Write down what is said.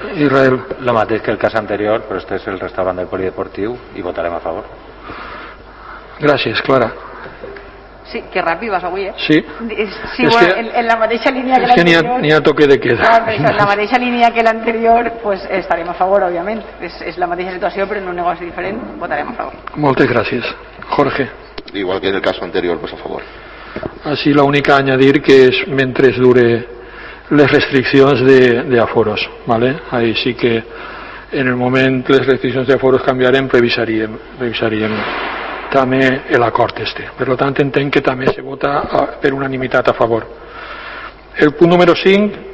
Israel. Lo mateix que el cas anterior, però este és el restaurant del polideportiu i votarem a favor. Gràcies, Clara. Sí, que ràpid vas avui, Sí. Sí, bueno, en la mateixa línia que l'anterior. N'hi ha toque de queda. Clar, en la mateixa línia que l'anterior, pues estarem a favor, òbviament. És la mateixa situació, però en un negoci diferent, votarem a favor. Moltes gràcies. Jorge. Igual que en el caso anterior, pues a favor. Así la única a añadir que es mientras dure les restriccions de aforos, ¿vale? Ahí sí que en el moment les restriccions de aforos canviarem, revisaríem també l'acord este. Per tant, entenc que també se vota per unanimitat a favor. El punt número 5